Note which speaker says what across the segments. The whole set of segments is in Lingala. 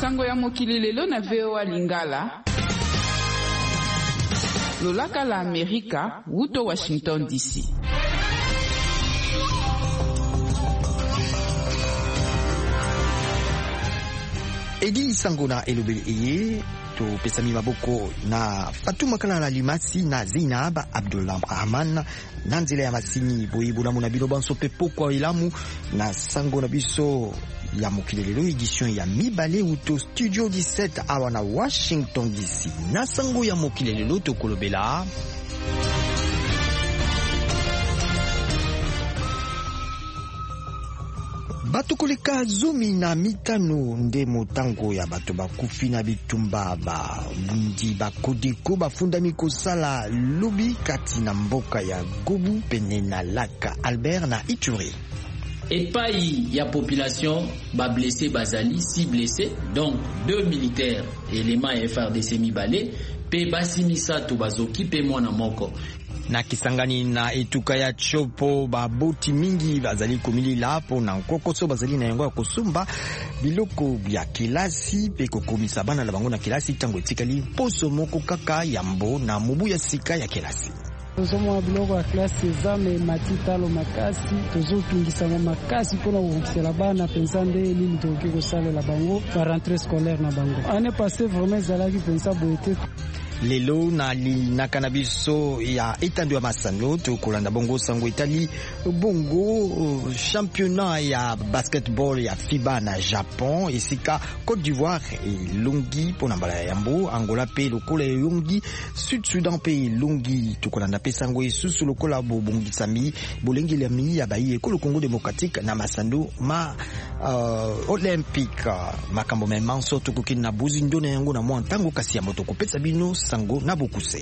Speaker 1: Sango ya mokili lelo na VOA Lingala. Lolaka la Amerika, wuto Washington DC.
Speaker 2: Edi Sango na elobeli eye to pesami maboko na Fatuma Kalala Limasi na Zainab Abdullah Rahman na nzela ya masini boyibula muna bino banso pepo kwa ilamu na Sango na biso ya mokilelelo edition ya mibale uto studio 17 awa na Washington DC. Na Sango ya mokilelelo to kolobela bato koleka 15 nde motango ya bato bakufi na bitumba ba bundi bakodeko bafundami kosala lobi kati na mboka ya Gobu pene na Laka Albert na Ituri.
Speaker 3: Epai ya population ba blessé bazali 6 blessés, donc 2 militaires éléments FRDC mibale pe basimisa to bazoki pe mwana moko.
Speaker 2: Na Kisangani na etuka ya chopo baboti mingi bazali komilila hapo na nkokoso bazali na yango ya kosumba biloko ya kilasi pe kokomisa bana na bango na kilasi tango etikali poso moko kaka ya mbo na mubu ya sika ya kilasi.
Speaker 4: Tozomo biloko ya klasi ezame matitalo makasi tozotungisa makasi mpona kokokisela bana pensa nde nini tokoki kosalela bango ba rentrée scolaire na bango. Année passée vraiment ezalaki pensa boye te.
Speaker 2: Lelo na linaka na biso ya etando ya masano to kolanda bongo sango etali bongo championnat ya basketball ya FIBA na Japon esika Côte d'Ivoire elongi pona mbala ya yambo Angola pe lokola elongi Sud Sudan pe elongi to kolanda pe sango esusu lokola bobongisami bolengeli ya mi ya bayi ekolo Congo démocratique na masando ma olympique makambo memanso to kokina na buzindo na yango na mwa ntango kasi ya moto kopesa bino Sango na Bokuse.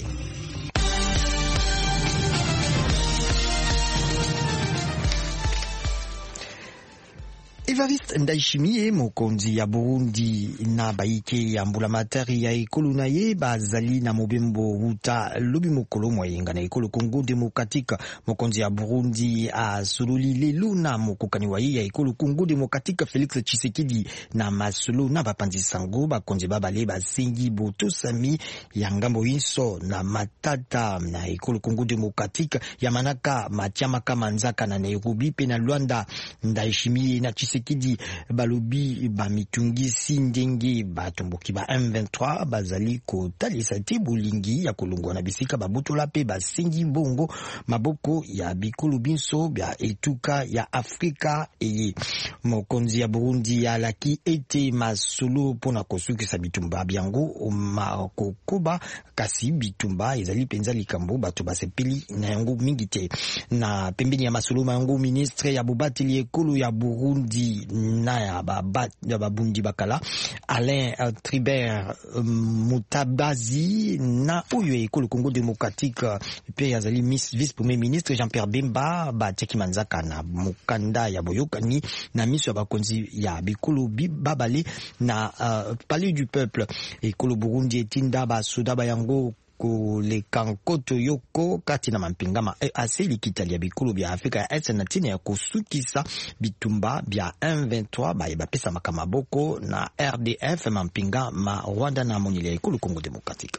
Speaker 2: Evariste Ndayishimiye mokonzi ya Burundi na baike ya mbulamatari ya ekolo na ye bazali na mobembo uta lobi mokolo mwayenga na ekolo Congo démocratique. Mokonzi ya Burundi asululi lelo na mokokani wa ye ya ekolo Congo démocratique Félix Tshisekedi na masolo na bapanzi sango bakonzi babale basengi botosami ya ngambo inso na matata na ekolo Congo démocratique ya manaka matiama kama nzaka na Nairobi pe na Luanda. Ndayishimiye na Tshisekedi balobi bamitungisi ndenge batomboki ba M23 bazali kotalisa te bolingi ya kolongwa na bisika babutola pe basengi bongo maboko ya bikolo binso bya etuka ya Afrika eye. Mokonzi ya Burundi alaki ete masolo pona kosukisa bitumba byango makokoba kasi bitumba ezali penza likambo bato basepeli na yango mingi te. Na pembeni ya masolo yango ministre ya bobateli ekolo ya Burundi na ya babundi bakala Alain Tribert Mutabazi na oyo ekolo Congo démocratique pe yazali vice premier ministre Jean-Pierre Bemba bateki manzaka na mukanda ya boyokani na miso ya bakonzi ya bikolo babale na palais du peuple. Ekolo Burundi etinda basoda bayango koleka nkoto yoko kati na mampingama asili kitali ya bikolo bya Afrika ya Est na tina ya kusukisa bitumba bya M23 baye bapesa makamaboko na RDF mampinga ma Rwanda na monile ya ekolo Congo démocratique.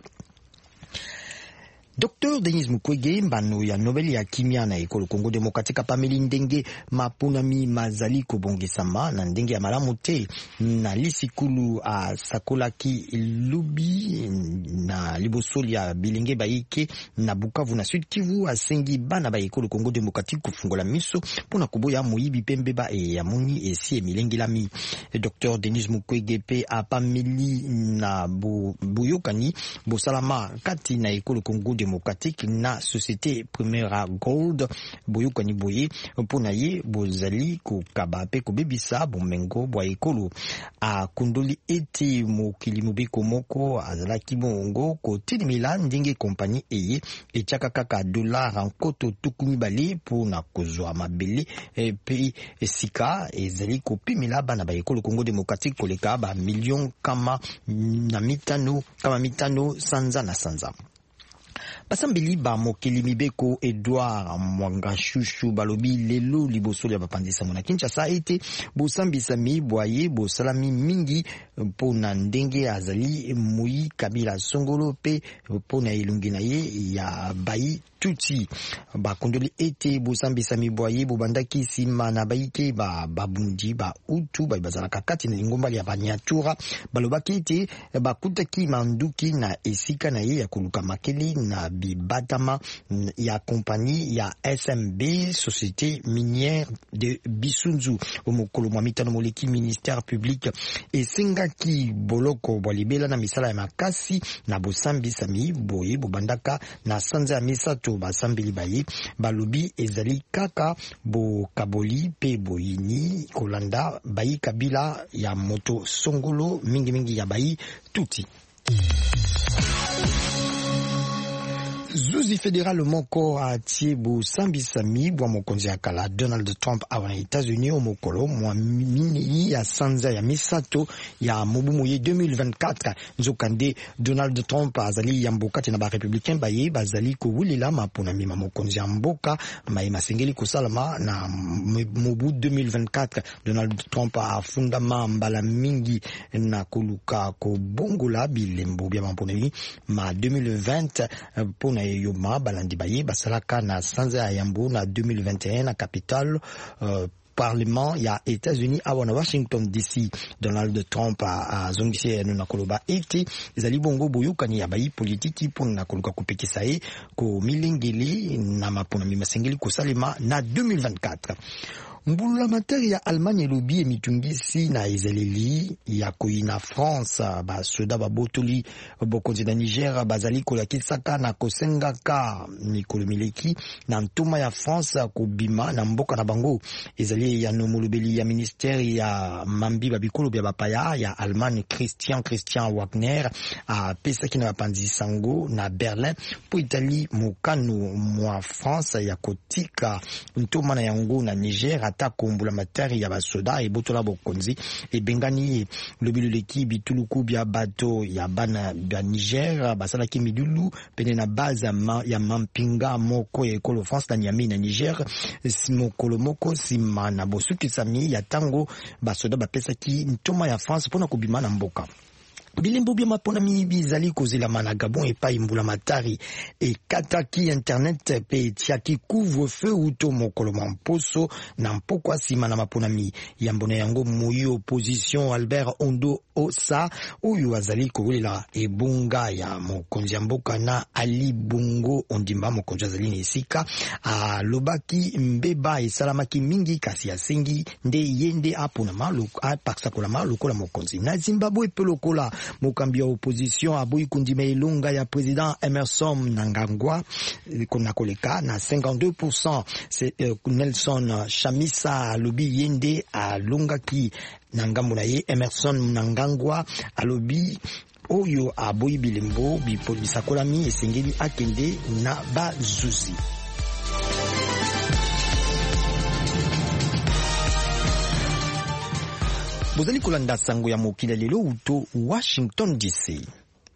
Speaker 2: Dr. Denis Mukwege mbano ya Nobel ya kimia na ekolo Congo démocratique pameli ndenge mapunami mazali kobongisama na ndenge ya malamu te na lisikulu sakolaki lubi na libosoli ya bilenge baike na Bukavu na Sud Kivu asengi bana ba ekolo Congo démocratique kufungola miso pona kuboya moyibi pembe ba ya moni esi emilengi lami. Dr. Denis Mukwege pe apameli na buyokani bosalama kati na ekolo Congo démocratique na société Primera Gold boyokani boye pona ye bozali kokaba pe kobebisa bomengo bwa ekolo akundoli ete mokili mobeko moko azalaki bongo kotilimila ndenge kompani eye etiaka kaka dollar nkoto tukumi bale pona kozwa mabele pe esika ezali kopimila bana ba ekolo Congo démocratique koleka ba million kama mitano sanza na sanza. basambeli ba mokili mibeko Edouard Mwangashushu balobi lelo liboso ya bapandisa mona Kinshasa ete bosambisa mibwaye bosalami mingi pona ndenge azali Moi Kabila Songolo pe pona elungi na ye ya bayi tuti bakondoli ete bosambisa mibwaye bobandaki sima na bayike babundi ba utu bazalaka kati na lingomba ya Banyatura balobaki ete bakutaki manduki na esika na ye ya koluka makeli na bibatama ya kompani ya SMB Société Minière de Bisunzu omokolo mwa mitano moleki ministère public esengaki boloko bwalibela na misala ya makasi na bosambisa miboye bobandaka na sanza ya misato basambeli baye balobi ezali kaka bokaboli pe boyini kolanda bayi Kabila ya moto Songolo mingi ya bayi tuti. Zuzi fédéral moko atie bosambisami bwa mokonzi ya kala Donald Trump awana États-Unis omokolo mwa mini ya sanza ya misato ya mobumu ye 2024 nzokande Donald Trump azali ya mbokati na ba républicain baye bazali ko wulela mapona mima mokonzi ya mboka mai masengeli kosalama na mobu 2024 Donald Trump afunda mbala mingi na koluka ko bongola bilembo bya mapona ma 2020 pona yoma balandi baye basalaka na sanza ya yambo na 2021 na capital Parlement ya États-Unis awana Washington DC. Donald Trump a zongisi na koloba ete ezali bongo boyokani ya bayi politiki pona koluka kupekisa ye ko milengeli na mapona mimasengeli kosalema na 2024. Mbulula materi ya Allemagne lobi emitungisi na ezaleli ya koina France basoda babotoli bokonzi na Niger bazali kolakisaka na kosengaka mikolo mileki na ntoma ya France kobima na mboka na bango ezali ya nomolobeli ya ministeri ya mambi babikolo bya bapaya ya Allemagne Christian Wagner a pesaki na bapanzi sango na Berlin po Italie mokano mwa France ya kotika ntoma na yango na Niger ata kombula materi ya basoda e botola bokonzi e bengani lobilo leki bituluku bya bato ya bana bya Niger basala ki midulu pene na base ya mampinga moko ya ekolo France na Niamey na Niger simokolo moko sima na bosuki sami ya tango basoda bapesa ki ntoma ya France pona kobima na mboka. Bilembo bya mapona bizali kozela mana Gabon et pa imbula matari et kataki internet pe tiaki couvre-feu uto mokolo mamposo na mpokwa sima na mapona ya mbona yango moyi opposition Albert Ondo Osa uyu azali kowelela ebunga ya mokonzi mboka na Ali Bongo Ondimba mokonzi azali nesika a lobaki mbeba esalamaki mingi kasi asengi nde yende apona maluko a paksa kola maluko la mokonzi na Zimbabwe pe lokola mokambi ya opposition aboyi kundima elonga ya président Emerson Mnangagwa kona koleka na 52%. C'est Nelson Chamisa alobi yende alonga ki na ngambo na ye Emerson Mnangagwa alobi oyo aboyi bilembo bipolisa kolami esengeli akende na bazuzi. Bozali kolanda sango ya mokili lelo uto Washington DC.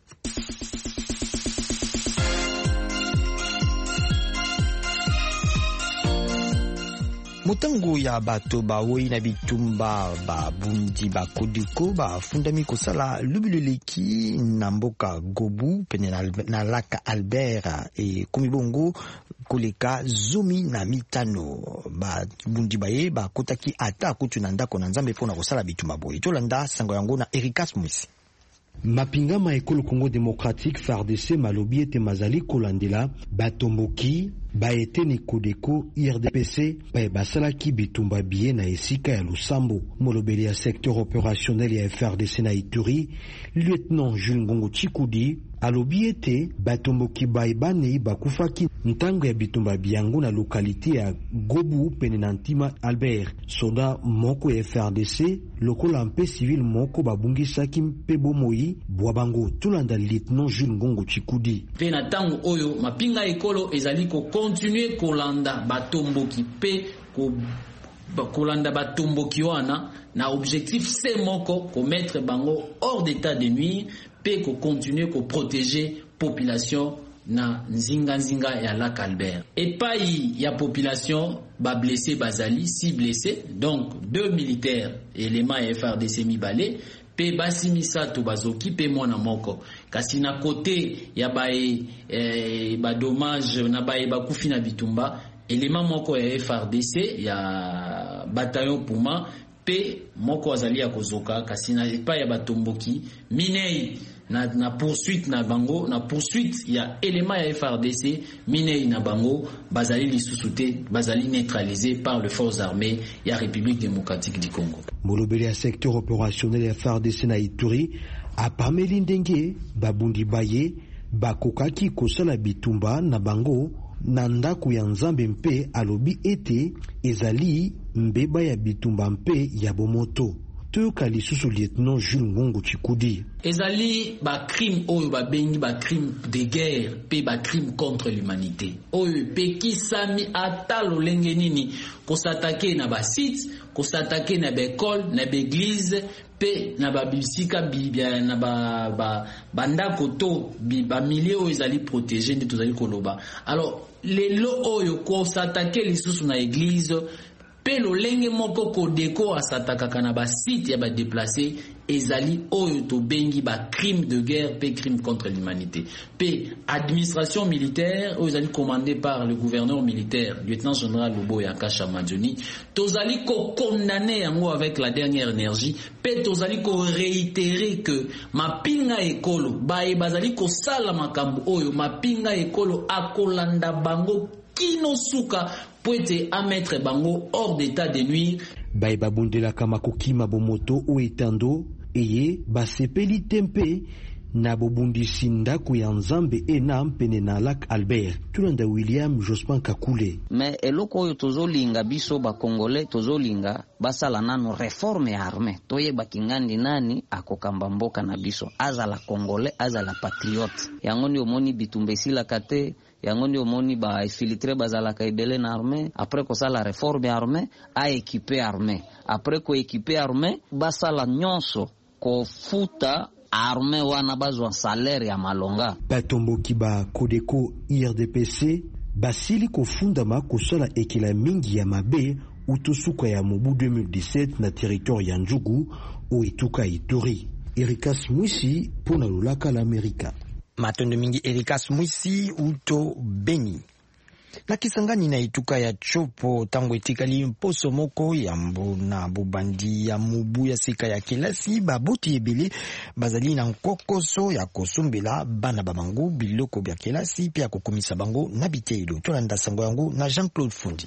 Speaker 2: Motango ya bato bawoyi na bitumba babundi bakodiko bafundami kosala lubileleki na mboka Gobu pene na laka Albert e komibongo koleka zomi na mitano babundi baye bakotaki ata kutu na ndako na Nzambe pona kosala bitumba boye. Tolanda sango yango na Ericas Mwisi.
Speaker 5: Mapingama ekolo Congo démocratique FARDC malobi ete mazali kolandela batomboki baeteni kodeko IRDPC pa basalaki bitumba biye na esika ya Lusambo. Molobeli ya secteur opérationnel ya FARDC na Ituri lieutenant Jules Ngongo Chikudi alobi ete batomboki baibani bakufaki ntango ya bitumba biango na lokalite ya Gobu pene na ntima Albert. Soda moko ya FARDC lokola mpe civil moko babungisaki mpe bomoi bwabango. Tulanda lieutenant Jules Ngongo Chikudi.
Speaker 3: Pena tango oyo mapinga ekolo ezali ko continuer kolanda batomboki pe kolanda batomboki wana na objectif c'est moko ko mettre bango hors d'état de nuire pe ko continuer ko protéger population na nzinga ya Lac Albert. Et pas y a population ba blessé bazali 6 blessés, donc 2 militaires éléments FARDC Mibale pe basimisa to bazoki pe mwana moko kasi na côté ya ba dommage na ba kufi na bitumba élément moko ya FARDC ya bataillon Puma pe moko azali ya kozoka kasi na pa ya batomboki minei na poursuite na bango na poursuite ya élément ya FARDC minei na bango bazali lisusuté bazali neutralisé par les forces armées ya République démocratique du Congo.
Speaker 5: Molobeli ya secteur opérationnel ya FARDC na Ituri apameli ndenge babundi baye bakokaki kosala bitumba na bango na ndako ya Nzambe mpe alobi ete ezali mbeba ya bitumba mpe ya bomoto. Toyoka lisusu lieutenant Jules Ngongo Chikudi.
Speaker 3: Ezali ba crime oyo ba bengi ba crime de guerre pe ba crime contre l'humanité. Oyo pe kisami ata lolenge nini ko s'attaquer na ba site, ko s'attaquer na ba école, na ba église pe na ba bisika bibia na ba ndako to ba milieu oyo ezali protéger ndi tozali koloba. Alors lelo oyo ko s'attaquer lisusu na église pe lolenge moko kodeko asatakaka na ba site ya ba déplacé ezali oyo to bengi ba crime de guerre pe crime contre l'humanité. Pe administration militaire oyo ezali commandé par le gouverneur militaire lieutenant général Luboya Kasha Madjoni tozali ko condamner yango avec la dernière énergie pe tozali ko réitérer que mapinga ekolo bae bazali ko sala makambo oyo mapinga ekolo akolanda bango kino suka poete a mettre bango hors d'état de nuire.
Speaker 5: Bae babundela kama kokima bomoto o etando eye basepeli tempe na bobundisi ndako ya Nzambe ena mpene na Lac Albert. Tulanda William Jospin Kakule.
Speaker 6: Mais eloko oyo tozolinga biso ba Congolais tozolinga basala nano réforme ya armée. Toye bakingandi nani akokamba mboka na biso. Azala Congolais, azala patriote. Yango ndi omoni bitumba esila kate yango ndi omoni ba infiltré bazala ka ebele na armée après ko sala réforme ya armée a équiper armée après ko équiper armée basala nyonso ko futa armée wana bazwa salaire ya malonga.
Speaker 5: Batomboki ba Kodeko IRDPC basili kofundama kosala ekela mingi ya mabe utosuka ya mobu 2017 na territoire ya Njugu o etuka Ituri. Erikas Mwisi pona lolaka la Amerika.
Speaker 2: Matondo mingi Erikas Mwisi uto Beni. Na Kisangani na ituka ya chopo tango etikali mposo moko ya mbona bubandi ya mubu ya sika ya kelasi baboti ebele bazali na nkokoso ya kosumbela bana babango biloko bya kelasi pia kokomisa bango na biteilo. Tolanda sango yango na Jean-Claude Fundi.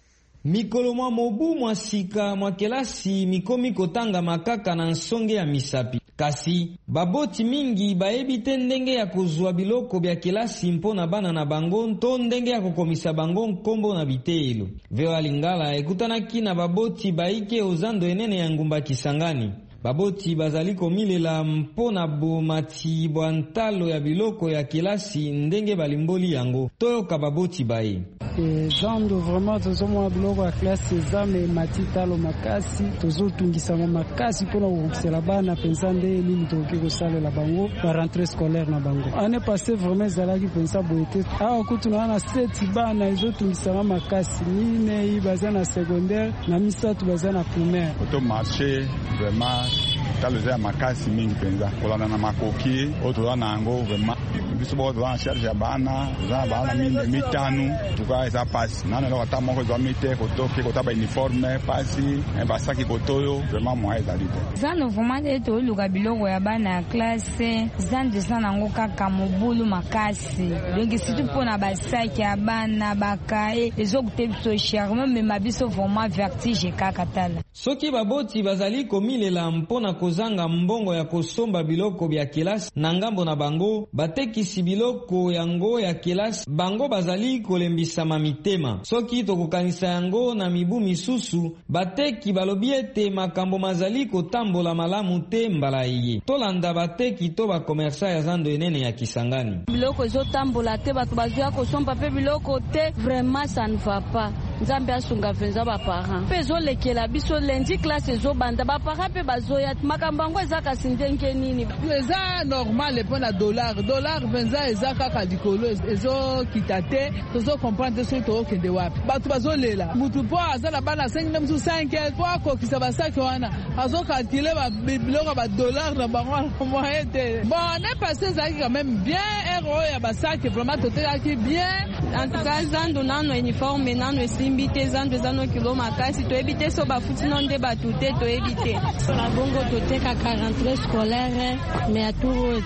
Speaker 7: Mikolo mwa mobu mwa sika mwa kelasi mikomi kotanga makaka na nsonge ya misapi. Kasi baboti mingi baebi te ndenge ya kozwa biloko bya kelasi mpona bana na bango to ndenge ya kokomisa bango nkombo na biteelo. Veo Lingala ekutanaki na baboti baike ozando enene ya ngumba Kisangani. Baboti bazali komilela mpona bomati bwantalo ya biloko ya kelasi ndenge balimboli yango. Toyoka baboti bae.
Speaker 4: Zando vraiment tozomwa biloko ya classe exame matitalo makasi tozotungisa makasi pona kokisela bana pensa nde nini tokoki kosalela bango ba rentrée scolaire na bango. Année passée vraiment zalaki pensa boete awa kutuna na 7 bana ezotungisa makasi nine baza na secondaire na misatu baza na primaire.
Speaker 8: Auto marché vraiment taloza makasi mingi penza kolana na makoki oto na ngo vraiment biso bo za charge ya bana za bana mitanu tuka eza passe nana lo ata moko zo mite kotoke kotaba uniforme pasi basaki kotoyo vraiment moi eza lite
Speaker 9: zano vraiment eto luka biloko ya bana ya classe zande sana ngo kaka mobulu makasi donc surtout pona basaki ya bana bakae ezokute biso charme mais mabiso vraiment vertige kaka tala
Speaker 7: soki baboti bazali komilela mpona kozanga mbongo ya kosomba biloko bya kelasi na ngambo na bango batekisi biloko yango ya kelasi bango bazali kolembisa mitema soki tokokanisa yango na mibu misusu bateki balobi ete makambo mazali kotambola malamu te mbala iye tolanda bateki to ba commerçant ya zando enene ya Kisangani
Speaker 9: biloko ezotambola te bato bazwa kosomba pe biloko te vraiment ça ne va pas
Speaker 10: nzambe asunga venza ba parents pezo lekela biso lundi classe ezo banda ba parents pe bazoya makambango ezaka sindenge nini
Speaker 11: eza normal pour la dollar venza ezaka kalikolo ezo kitate tozo comprendre so to kende wapi batu bazolela mutu po azala bana 5 kwa ko kisaba saki wana azo calculer ba biloko ba dollar na bango moyete bon ne passé ça quand même bien euro ya ba saki vraiment totel qui bien
Speaker 10: en tout cas zando nano uniforme nano simbite zando zano kilo makasi to ebite so ba futi non de batute to ebite la bongo to teka 43 scolaire mais à tout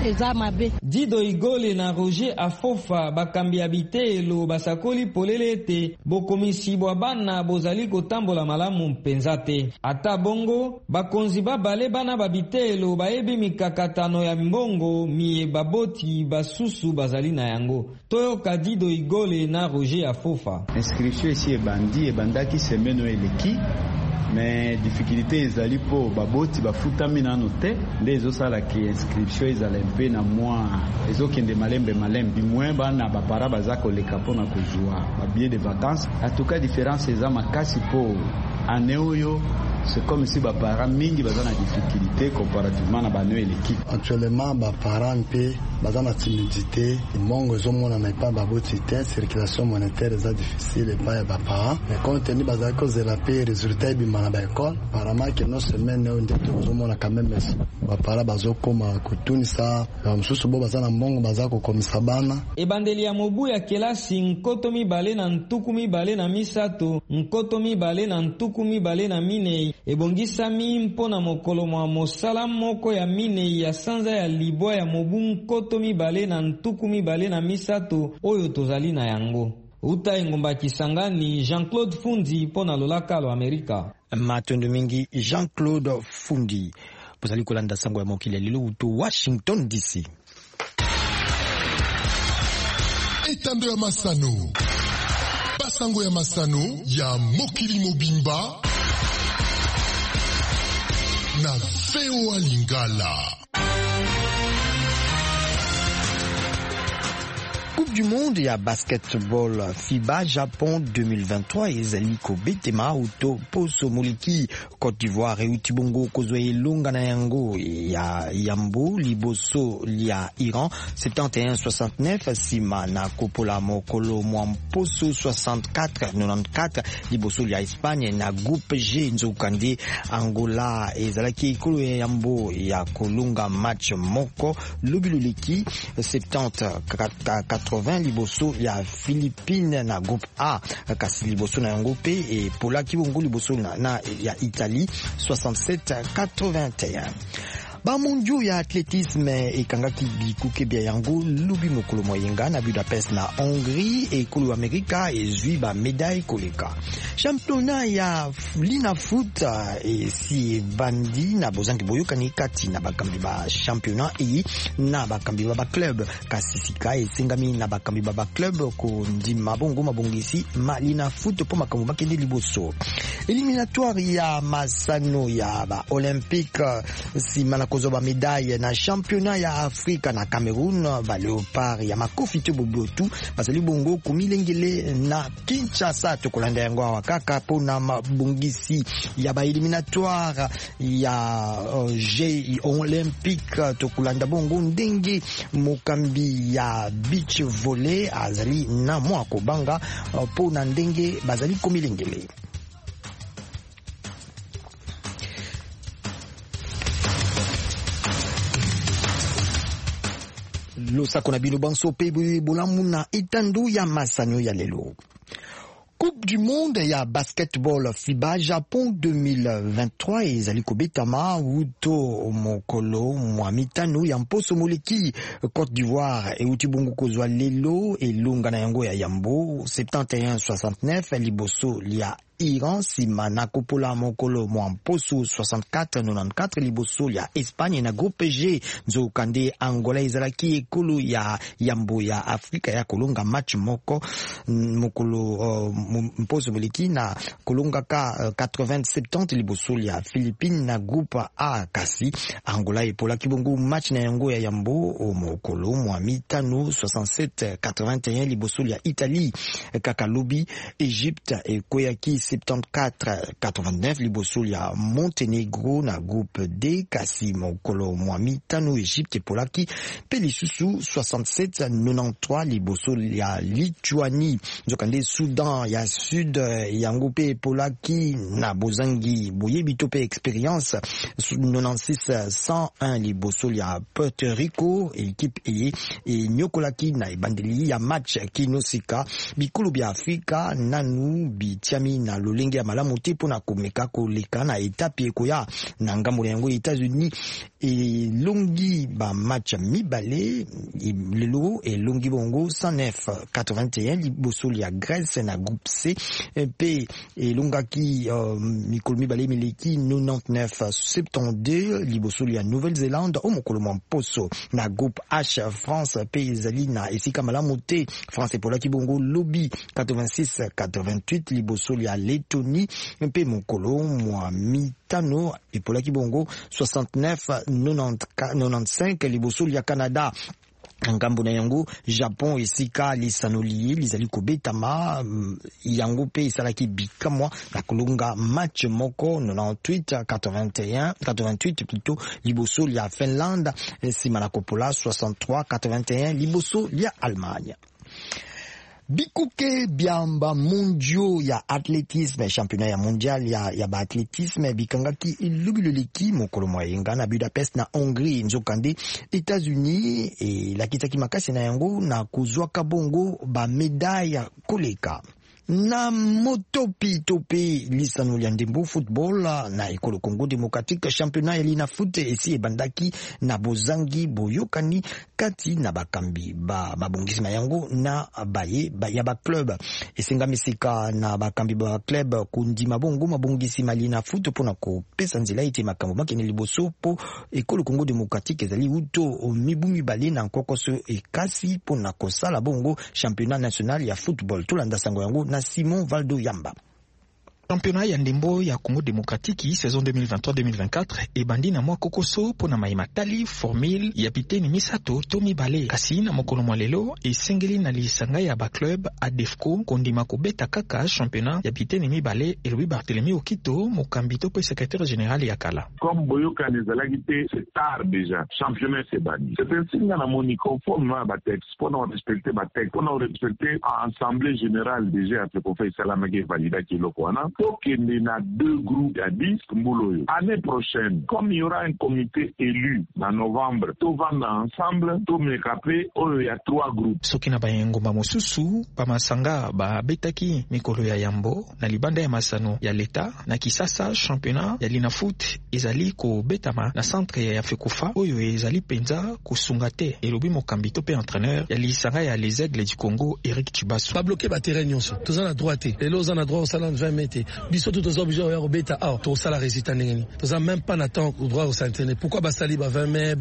Speaker 7: Dido Igole na Roger Afofa bakambi habitelo basakoli polele ete bokomisi bwa bana bozali kotambola malamu mpenza te. Ata bongo bakonzi babale bana babitelo bayebi mikakatano ya mbongo miye baboti basusu bazali na yango. Toyoka Dido Igole na Roger Afofa.
Speaker 12: Inscription ici ebandaki semaine eleki mais difficulté ezali po baboti bafutami nano te nde ezosala ki inscription ezala mpe na mwa ezokende malembe bimwe bana bapara baza koleka mpona kozwa babillet de vacances. En tout cas différence eza makasi po ane oyo c'est comme si bapara mingi baza na difficulté comparativement na bano eleki.
Speaker 13: Actuellement bapara mpe baza na timidité mongo ezomona na epa baboti te circulation monétaire eza difficile epa ya bapara mais compte tenu bazali kozela mpe résultat ebima na baekole apparemment ke no semaine oyo nde tozomona quand même bapara bazokoma kotunisa mosusu bo baza na mbongo baza kokomisa bana.
Speaker 7: Ebandeli ya mobu ya kelasi nkoto mibale na ntuku mibale na misato nkoto mibale na ntuku mibale na minei ebongisami mpona mokolo mwa mosala moko ya minei ya sanza ya libwa ya mobu nkoto mibale na ntuku mibale na misato oyo tozali na yango. Uta engomba Kisangani, Jean-Claude Fundi mpona lolakalo Amerika.
Speaker 2: Matondo mingi Jean-Claude Fundi. Pozali kolanda sango ya mokili lelo uto Washington DC.
Speaker 14: Etando ya Masano. Basango ya Masano ya mokili mobimba na VOA Lingala.
Speaker 2: Coupe du monde ya basketball FIBA Japon 2023 ezali kobetema uto poso moliki Côte d'Ivoire et Utibongo kozwe elonga na yango ya yambo liboso lia Iran 71-69 sima na kopola mokolo mwamposo 64-94 liboso lia Espagne na groupe G nzokande Angola ezalaki ekolo ya yambo ya kolonga match moko lobiloleki 70-80 liboso ya Philippines na groupe A kasi liboso na yango pe e pola kibongo liboso na ya Italie 67-81. Bamondio ya athlétisme ekangaki bikuke bia yango lubi mokolo moyenga na Budapest na Hongrie e kolo Amerika ezwi ba médaille koleka. Championnat ya Lina Foot e si bandi na bozangi boyokani kati na bakambi ba championnat e na bakambi ba club kasisika esengami na bakambi ba club ko ndima bongo mabongisi ma Lina Foot po makambo bakende liboso. Éliminatoire ya masano ya ba Olympique si kozoba médaille na championnat ya Afrika na Cameroun ba Leopard ya Makofito Bobotu bazali bongo kumilengele na Kinshasa tokolanda yango wakaka pona mabongisi ya ba éliminatoire ya Jeux olympique tokolanda bongo ndenge mokambi ya beach volley azali na mwa kobanga pona ndenge bazali kumilengele. Losako na bino banso pe bolamu na etando ya masano ya lelo. Coupe du monde ya basketball FIBA Japon 2023 ezali kobetama uto mokolo mwa mitano ya mposo moleki Côte d'Ivoire e utibongo kozwa lelo elonga na yango ya yambo 71-69 liboso lia Iran sima na kopola mokolo mwamposo 64-94 liboso ya Espagne na groupe G nzokande Angola ezalaki ekolo ya yambo ya Afrika ya kolonga match moko mokolo mposo meleki na kolonga ka 80-70 liboso ya Philippines na groupe A kasi Angola epola kibongo match na yango ya yambo mokolo mitano 67-81 liboso ya Italie kakalobi Egypte ekoyaki 74-89 liboso ya Montenegro na groupe D kasi mokolo mitano Egypte epolaki pe lisusu 67-93 liboso ya Lituanie nzokande Soudan ya Sud yango pe epolaki na bozangi boyebi to pe experience 96-101 liboso ya Puerto Rico équipe e nyokolaki na ebandeli ya match kinosika bikulu bya Afrika nanu bitiami na lolenge ya malamu te pona komeka koleka na etape ekoya na ngambo yango États-Unis et longi ba match mibale lelo et longi bongo 109-81 liboso ya Grèce na groupe C pe et longaki mikolo mibale mileki 99-72 liboso ya Nouvelle-Zélande au mokolo mposo na groupe H France pe ezali na esika malamu te France pour la kibongo lobby 86-88 liboso ya Lettonie pe mokolo mitano et pour la kibongo 69-95 liboso ya Canada. Ngambo na yango Japon esika lisanoli lizali kobetama yango pe esalaki bikamwa na kolonga match moko 98-88 plutôt liboso ya Finlande sima na kopola 63-81 liboso ya Allemagne. Bikuke biamba mondio ya athlétisme championnat ya mondial ya ba athlétisme bikangaki iluguloleki mokolo moyenga na Budapest na Hongrie nzokande États-Unis et la kitaki makasi na yango na kozwa kabongo ba médaille koleka na motopi topi lisano ya ndembo football na ekolo Congo démocratique championnat elina foot esi ebandaki na bozangi boyokani kati na bakambi babongisi yango na baye ya ba club esengamisika na bakambi ba club kundima bongo mabongisi malina foot pona ko pesa nzela ite makambo makene liboso po ekolo Congo démocratique ezali uto mibumi bale na kokoso ekasi pona ko sala bongo championnat national ya football tolanda sango yango na Simon Valdo Yamba.
Speaker 15: Championnat ya ndembo ya Congo démocratique saison 2023-2024 ebandi na mwa kokoso pona maimatali formule ya piteni misato to mibale kasi na mokolo mwalelo esengeli na lisanga ya ba club ADEFCO kondima kobeta kaka championnat ya piteni mibale et Louis Barthélemy Okito mokambi to pe secrétaire général ya kala.
Speaker 16: Comme boyoka nezalaki te c'est tard déjà championnat c'est bani. C'est un signe na moni conforme na ba texte pona respecter ba texte pona respecter assemblée générale déjà après qu'on fait salamage valida kiloko wana. Il y a 2 groupes à 10 Mbouloyo. Année prochaine, comme il y aura un comité élu en novembre, tout va ensemble, tout mekapé, il y a 3 groupes.
Speaker 15: Sokina bayengomba mosusu, pamasanga ba betaki mikolo ya yambo, na libanda ya masano ya leta, na kisasa championnat ya lina foot, ezali ko betama na centre ya Fekufa, oyo ezali penza kusungate, elobi mokambi tope entraîneur, ya lisanga ya les aigles du Congo, Eric Tubasu.
Speaker 17: Pas bloqué ba terrain nyonso, tous en a droite, et l'os en a droit au salon 20 mètres. Biso tout aux objets au beta to sala résultat ngeni to za même pas n'attend au droit au s'entraîner pourquoi ba sali ba 20 mai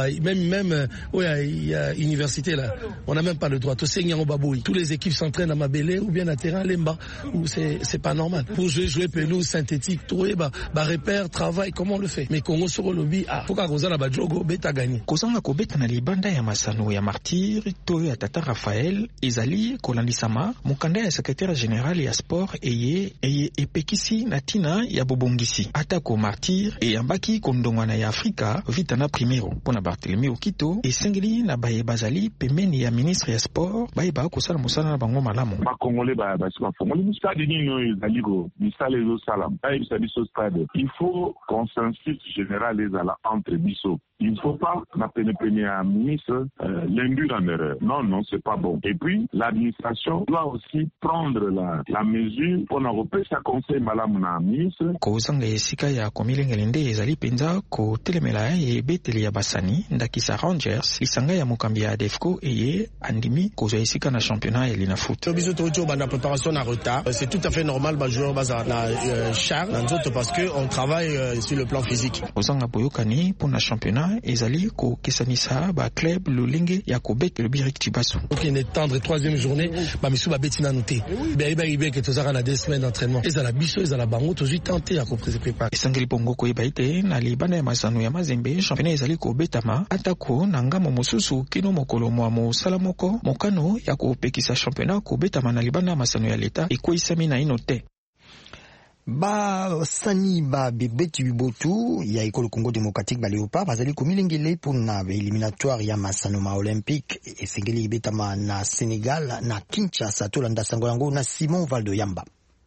Speaker 17: même il y a université là on a même pas le droit to seigneur au baboui tous les équipes s'entraînent à Mabélé ou bien à terrain lemba ou c'est pas normal pour jouer pelouse synthétique trouver ba repère travail comment on le fait mais Congo sur le lobby pourquoi kozala ba jogo beta gagner
Speaker 15: kozanga ko beta na libanda ya masano ya martyr to ya tata Raphaël ezali kolandisama mukanda ya secrétaire général ya sport eye epekisi na tina ya bobongisi atako martyr e ambaki kondongwana ya Afrika vitana primero pona Barthélemy Okito esengeli na baye bazali pembeni ya ministre ya sport baye ba kosala musala na bango malamu
Speaker 16: ba congolais ba fongoli stade nino ezali ko misala ezo salam baye biso stade il faut consensus général ezala entre biso Il ne faut pas la première ministre l'induire en erreur. Non, c'est pas bon. Et puis, l'administration doit aussi prendre la mesure pour n'empêcher sa conseil malamu na ministre.
Speaker 15: Kozanga esika ya komilengelende ezali penza ko telemela ye beteli ya basani ndakisa Rangers lisanga ya mokambi ya Defco eye andimi kozwa esika na championnat ya Lina Foot.
Speaker 18: Biso tojo bana préparation na retard. C'est tout à fait normal ba joueur baza na charge dans autres parce que on travaille sur le plan physique.
Speaker 15: Kozanga boyokani pour na championnat ezali ko kesanisa ba club lolenge ya ko bet le Birik Tibasso.
Speaker 17: Donc il est tendre troisième journée ba misu ba betina noté. Ba que tozara na 2 semaines d'entraînement. Ezala biso ezala bango tozu tenter ya ko préparer.
Speaker 15: Esangeli pongo ko ebaite na libanda ya masano ya Mazembe championnat ezali ko betama atako na ngamo mosusu kino mokolo mwa mosala moko mokano ya ko pekisa championnat ko betama na libanda ya masano ya leta ekoisami na inote.
Speaker 2: Basani ba bebeti bibotu ya ekolo Congo démocratique ba Léopard bazali komilengele pona ba éliminatoire ya masano ma olympique esengeli betama na Sénégal na Kinshasa tolanda sango yango na Simon Valdo Yamba.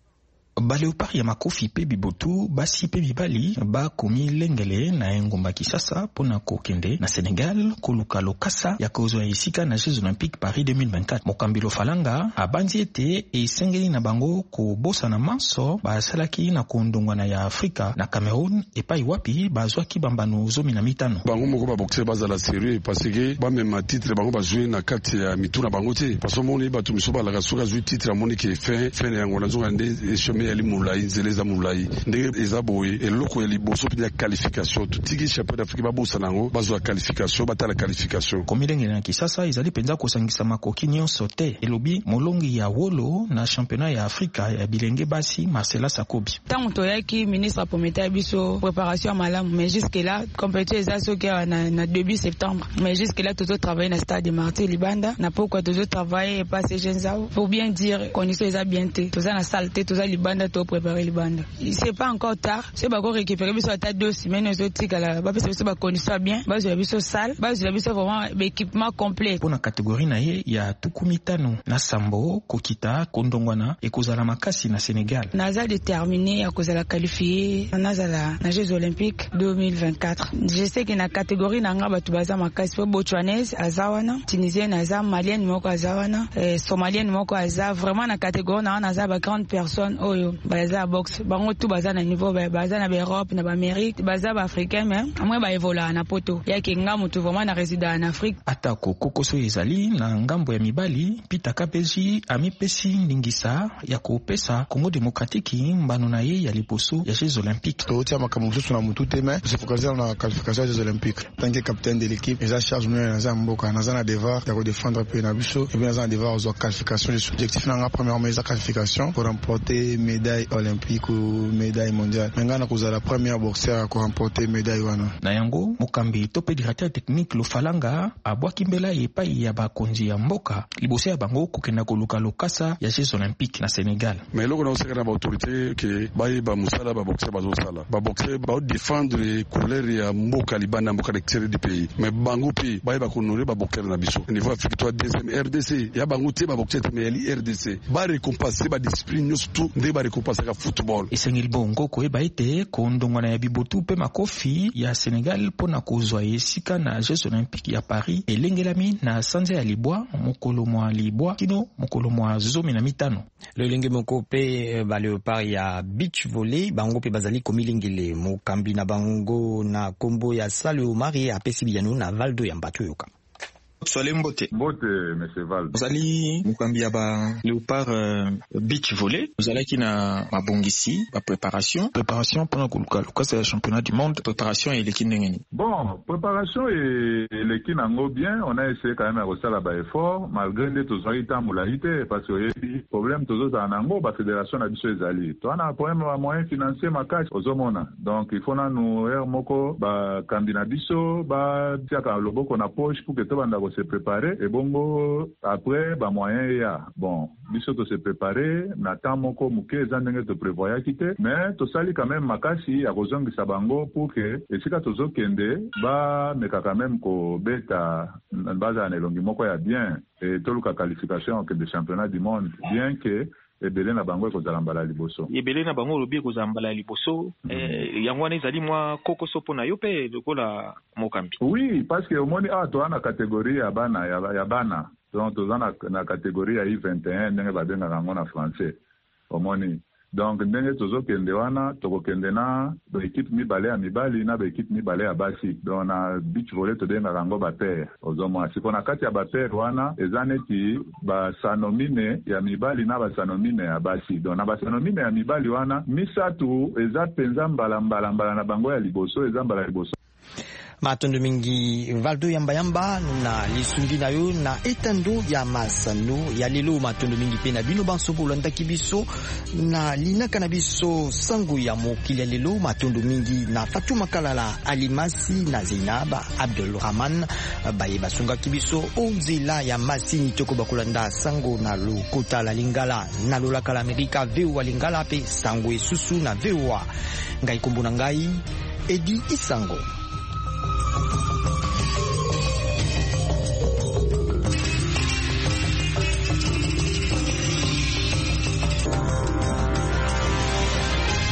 Speaker 15: Ba Léopard ya makofi pe bibotu basi pe bibali ba komi lengele na engomba Kisasa pona kokende na Sénégal koluka lokasa ya kozwa esika na Jeux Olympiques Paris 2024. Mokambilo falanga abanzi ete esengeli na bango ko bosa na manso ba salaki na kondongwa na ya Afrika na Cameroun epai wapi bazwaki bambano 15.
Speaker 19: Bango moko ba boxer bazala sérieux parce que ba même titre bango ba jouer na kati ya mituna bango te parce que moni ba tumiso ba la soka jouer titre ya moni ke fin yango na zonga nde chemin ya limulai zeleza mulai ndenge ezaboye eloko ya liboso pia qualification tutiki championnat d'Afrique ba bosa nango bazwa qualification batala qualification
Speaker 15: komilenge na Kisasa ezali penza kosangisa makoki nyonso te elobi molongi ya wolo na championnat ya Afrika ya bilenge basi Marcela Sakobi
Speaker 20: tango toyaki ministre prometa biso préparation malamu mais jusque là compétition ezaso ki na début septembre mais jusque là toujours travailler na stade de Martyr Libanda na pourquoi toujours travailler et passer jeunes pour bien dire condition eza bien te toza na saleté toza Libanda to préparer Libanda c'est pas encore tard c'est ba ko récupérer biso ata 2 semaines ezotika la ba pesa biso ba condition bien base la biso salle base la biso vraiment équipement complet
Speaker 15: pona catégorie na ye ya tukumitano na sambo kokita kondongwana ekozala makasi na Sénégal
Speaker 20: naza déterminé à kozala qualifié nazala na Jeux Olympiques 2024 je sais que na catégorie na nga batu baza makasi po botswanaise azawana tunisienne aza malienne moko azawana somalienne moko aza vraiment na catégorie na naza ba grande personne oyo baza boxe bango tout baza na niveau baza na Europe na Amérique baza ba africain mais amwe ba evola na poto yake ngamu tu vraiment na résident en Afrique
Speaker 15: atako kokoso ezali na ngambo ya mibali Peter Kabeji amipesi ndingisa ya kopesa Congo démocratique mbano na ye ya liposo ya Jeux Olympiques
Speaker 21: totia makambo na mutu tema se focaliser na qualification des Olympiques tant que capitaine de l'équipe eza charge mwe na zamboka na zana devoir ya ko défendre pe na biso et bien na zana devoir aux qualification des objectifs na première mais qualification pour remporter médaille olympique ou médaille mondiale ngana kozala première boxeur à remporter médaille wana
Speaker 15: na yango mokambi tope directeur technique Lofalanga abwaki mbela epai ya bakonzi ya mboka liboso ya bango kokenda koluka lokasa ya Jeux Olympiques na Sénégal
Speaker 19: mais loko na oseka na autorité que ba musala ba boxeur bazosala ba boxeur ba défendre couleur ya mboka libanda mboka l'extérieur du pays mais bango pe ba konorer ba boxeur na biso niveau Afrique toi deuxième RDC ya bango te ba boxeur mais ya RDC ba récompenser ba discipline surtout nde ba récompenser ka football
Speaker 15: esengeli bongo ko eba ete kondongwana ya bibotu pe makofi ya Sénégal pona kozwa esika na Jeux Olympiques ya Paris elengelami na sanza ya libwa mokolo mwa libwa kino mokolo mwa 15
Speaker 2: lolenge moko pe ba Léopard ya beach volley bango pe bazali komilengele mokambi na bango na kombo ya Salio Marie apesi biyano na Valdo ya Mbatu yoka
Speaker 22: Soalé Mbote.
Speaker 16: Mbote, monsieur Val.
Speaker 22: Vous allez Mukambia ba Léopard beach volley. Vous allez qui na mabongisi, ba préparation pendant que c'est le championnat du monde. Préparation et l'équipe n'engeni.
Speaker 16: Bon, préparation et l'équipe n'engo bien. On a essayé quand même à reçoit la effort malgré les tous les temps moulalité parce que le problème tous autres en ango, la fédération a dit les alliés. Toi on a un problème à moyen financier ma cash aux homona. Donc il faut nous moko ba kambina biso ba tiaka lobo qu'on a poche pour que tout banda se préparer et bongo après ba moyen ya bon biso to se préparer na temps moko muke zandenge to prévoya kité mais to sali quand même makasi ya kozongisa bango pour que esika tozo kende ba meka quand même ko beta baza na elongi moko ya bien et toluka qualification que des championnats du monde bien que ebele na bango ekozala mbala liboso.
Speaker 22: Ebele na bango lobi ekozala mbala liboso. Yango wana ezali mwa kokoso mpona yo mpe lokola mokambi.
Speaker 16: Oui, parce que omoni toza na kategorie ya bana. Donc toza na kategorie ya I21 ndenge babengaka yango na français. Omoni. Donc ndenge tozokende wana tokokende na baekipe mibale ya mibali na baekipe mibale ya basi. Donc na beach volley tobengaka yango bapere ozomwa siko na kati ya bapere wana eza neti basanomine ya mibali na basanomine ya basi. Donc na basanomine ya mibali wana misatu eza penza mbala na bango ya liboso eza mbala liboso.
Speaker 2: Matondo mingi Valdo yamba na lisungi na yo na etando ya masano ya lelo matondo mingi pe na bino banso bolanda kibiso na linaka na biso sango ya mokili ya lelo matondo mingi na Fatuma Kalala Alimasi na Zainaba Abdul Rahman baye basunga kibiso onzela ya masini toko bakolanda sango na lokota la Lingala na lolaka la Amerika vewa Lingala pe sango esusu na vewa ngai kombona ngai Edi Isango.